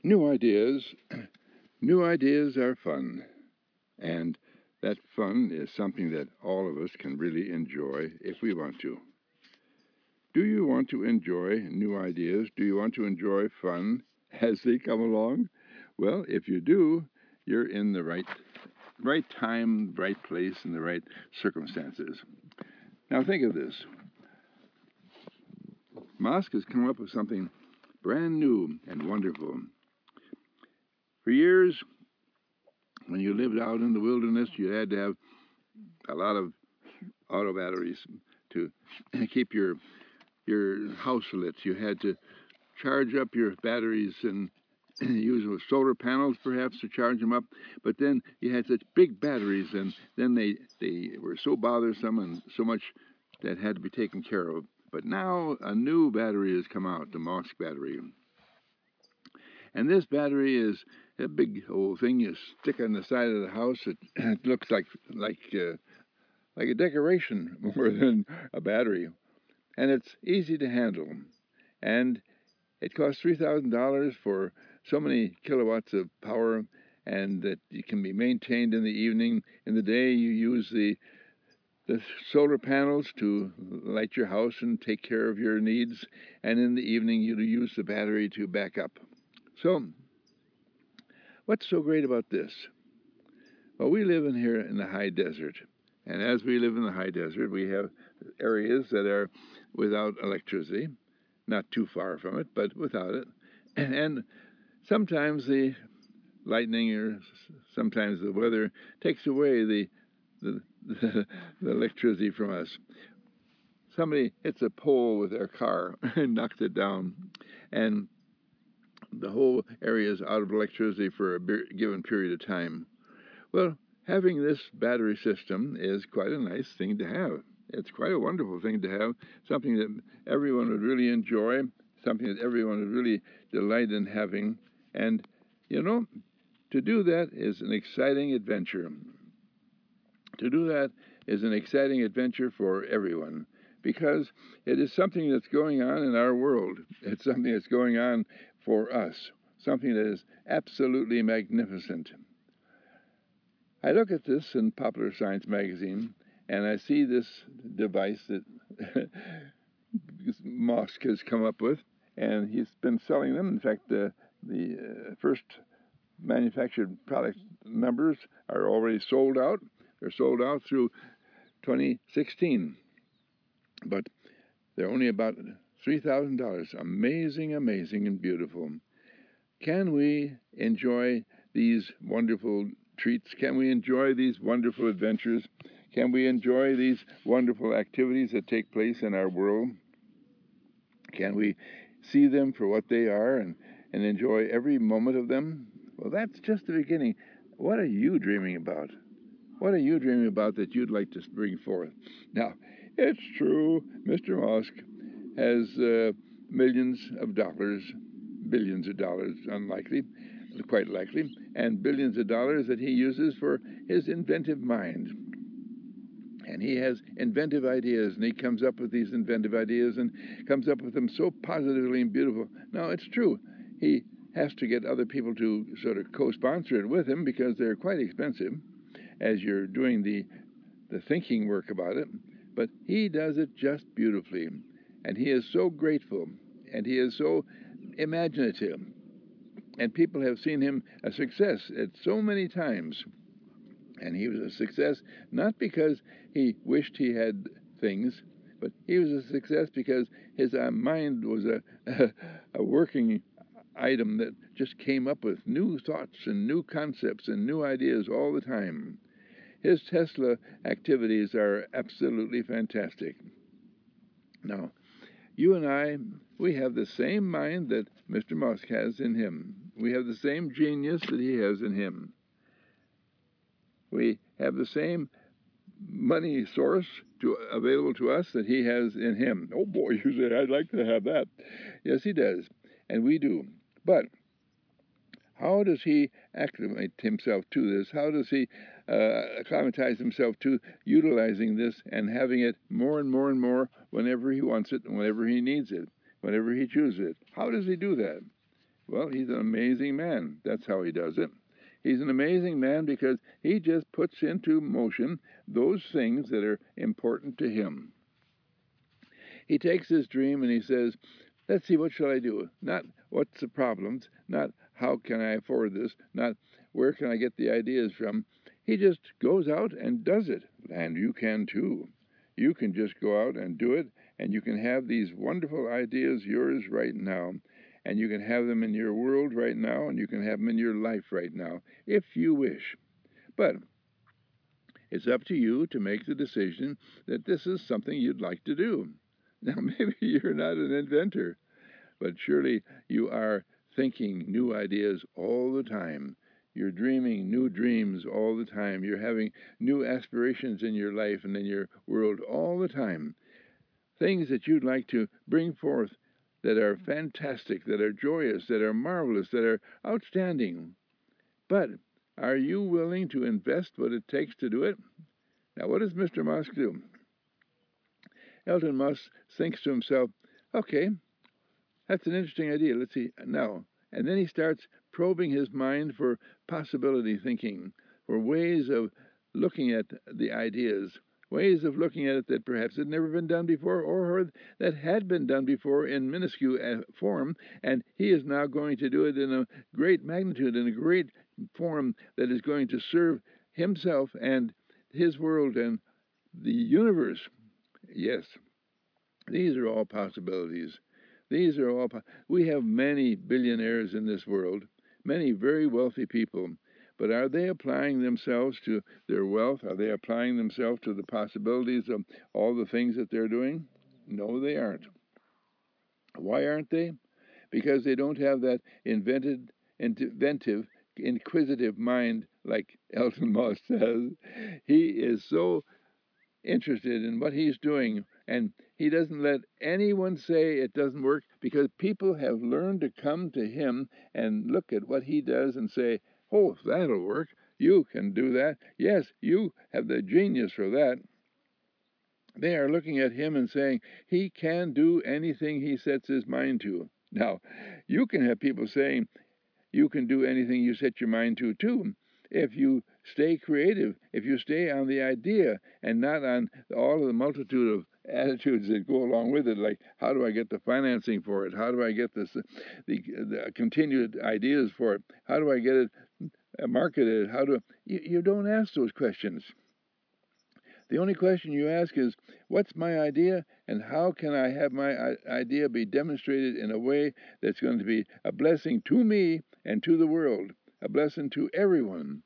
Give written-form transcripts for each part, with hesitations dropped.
New ideas, new ideas are fun, and that fun is something that all of us can really enjoy if we want to. Do you want to enjoy new ideas? Do you want to enjoy fun as they come along? Well, if you do, you're in the right time, right place, and the right circumstances. Now think of this. Musk has come up with something brand new and wonderful. For years, when you lived out in the wilderness, you had to have a lot of auto batteries to keep your house lit. You had to charge up your batteries and use solar panels perhaps to charge them up. But then you had such big batteries, and then they were so bothersome and so much that had to be taken care of. But now a new battery has come out, the Musk battery. And this battery is a big old thing you stick on the side of the house. It looks like a decoration more than a battery, and it's easy to handle. And it costs $3,000 for so many kilowatts of power, and that it can be maintained in the evening. In the day, you use the solar panels to light your house and take care of your needs, and in the evening, you use the battery to back up. So, what's so great about this? Well, we live in here in the high desert, and as we live in the high desert, we have areas that are without electricity, not too far from it, but without it. And sometimes the lightning or sometimes the weather takes away the, the electricity from us. Somebody hits a pole with their car and knocks it down, and the whole area is out of electricity for a given period of time. Well, having this battery system is quite a nice thing to have. It's quite a wonderful thing to have, something that everyone would really enjoy, something that everyone would really delight in having. And, you know, to do that is an exciting adventure. To do that is an exciting adventure for everyone because it is something that's going on in our world. It's something that's going on for us, something that is absolutely magnificent. I look at this in Popular Science magazine, and I see this device that Musk has come up with, and he's been selling them. In fact, the first manufactured product numbers are already sold out. They're sold out through 2016, but they're only about $3,000. Amazing, amazing, and beautiful. Can we enjoy these wonderful treats? Can we enjoy these wonderful adventures? Can we enjoy these wonderful activities that take place in our world? Can we see them for what they are and enjoy every moment of them? Well, that's just the beginning. What are you dreaming about? What are you dreaming about that you'd like to bring forth? Now, it's true, Mr. Musk has millions of dollars, billions of dollars, unlikely, quite likely, and billions of dollars that he uses for his inventive mind. And he has inventive ideas, and he comes up with these inventive ideas and comes up with them so positively and beautiful. Now, it's true. He has to get other people to sort of co-sponsor it with him because they're quite expensive as you're doing the thinking work about it. But he does it just beautifully. And he is so grateful, and he is so imaginative. And people have seen him a success at so many times. And he was a success not because he wished he had things, but he was a success because his mind was a working item that just came up with new thoughts and new concepts and new ideas all the time. His Tesla activities are absolutely fantastic. Now, you and I, we have the same mind that Mr. Musk has in him. We have the same genius that he has in him. We have the same money source available to us that he has in him. Oh boy, you say, I'd like to have that. Yes, he does, and we do. But how does he acclimate himself to this? How does he acclimatize himself to utilizing this and having it more and more and more whenever he wants it and whenever he needs it, whenever he chooses it? How does he do that? Well, he's an amazing man. That's how he does it. He's an amazing man because he just puts into motion those things that are important to him. He takes his dream and he says, let's see, what shall I do? Not what's the problems, not how can I afford this, not where can I get the ideas from. He just goes out and does it. And you can too. You can just go out and do it, and you can have these wonderful ideas yours right now. And you can have them in your world right now, and you can have them in your life right now, if you wish. But it's up to you to make the decision that this is something you'd like to do. Now, maybe you're not an inventor, but surely you are thinking new ideas all the time. You're dreaming new dreams all the time. You're having new aspirations in your life and in your world all the time. Things that you'd like to bring forth that are fantastic, that are joyous, that are marvelous, that are outstanding. But are you willing to invest what it takes to do it? Now, what does Mr. Musk do? Elon Musk thinks to himself, okay, that's an interesting idea. Let's see now. And then he starts probing his mind for possibility thinking, for ways of looking at the ideas, ways of looking at it that perhaps had never been done before or that had been done before in minuscule form. And he is now going to do it in a great magnitude, in a great form that is going to serve himself and his world and the universe. Yes, these are all possibilities. These are all. We have many billionaires in this world, many very wealthy people, but are they applying themselves to their wealth? Are they applying themselves to the possibilities of all the things that they're doing? No, they aren't. Why aren't they? Because they don't have that inventive, inquisitive mind like Elton Musk says. He is so interested in what he's doing, and he doesn't let anyone say it doesn't work because people have learned to come to him and look at what he does and say, oh, that'll work. You can do that. Yes, you have the genius for that. They are looking at him and saying, he can do anything he sets his mind to. Now, you can have people saying, you can do anything you set your mind to, too, if you stay creative, if you stay on the idea and not on all of the multitude of attitudes that go along with it, like how do I get the financing for it? How do I get the continued ideas for it? How do I get it marketed? You don't ask those questions. The only question you ask is, what's my idea and how can I have my idea be demonstrated in a way that's going to be a blessing to me and to the world, a blessing to everyone?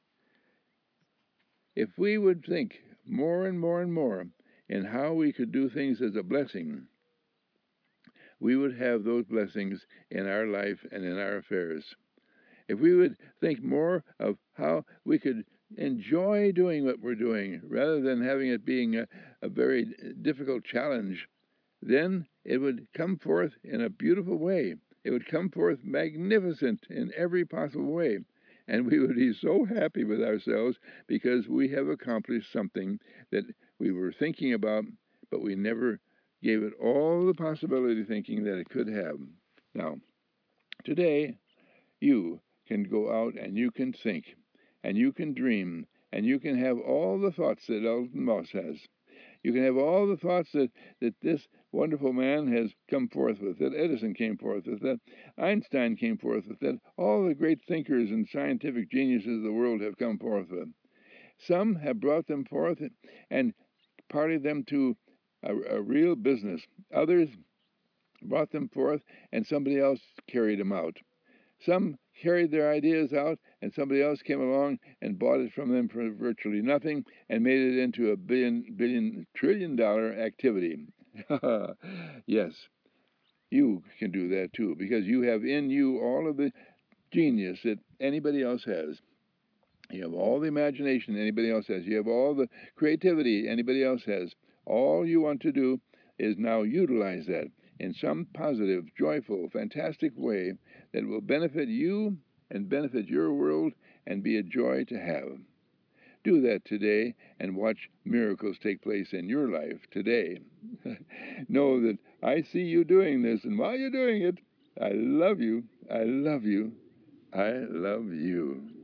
If we would think more and more and more in how we could do things as a blessing, we would have those blessings in our life and in our affairs. If we would think more of how we could enjoy doing what we're doing rather than having it being a very difficult challenge, then it would come forth in a beautiful way. It would come forth magnificent in every possible way. And we would be so happy with ourselves because we have accomplished something that we were thinking about, but we never gave it all the possibility thinking that it could have. Now, today, you can go out and you can think, and you can dream, and you can have all the thoughts that Elton Musk has. You can have all the thoughts that this wonderful man has come forth with, that Edison came forth with, that Einstein came forth with, that all the great thinkers and scientific geniuses of the world have come forth with. Some have brought them forth and parted them to a real business. Others brought them forth and somebody else carried them out. Some carried their ideas out, and somebody else came along and bought it from them for virtually nothing and made it into a billion, trillion-dollar activity. Yes, you can do that too, because you have in you all of the genius that anybody else has. You have all the imagination anybody else has. You have all the creativity anybody else has. All you want to do is now utilize that in some positive, joyful, fantastic way that will benefit you and benefit your world and be a joy to have. Do that today and watch miracles take place in your life today. Know that I see you doing this, and while you're doing it, I love you. I love you. I love you.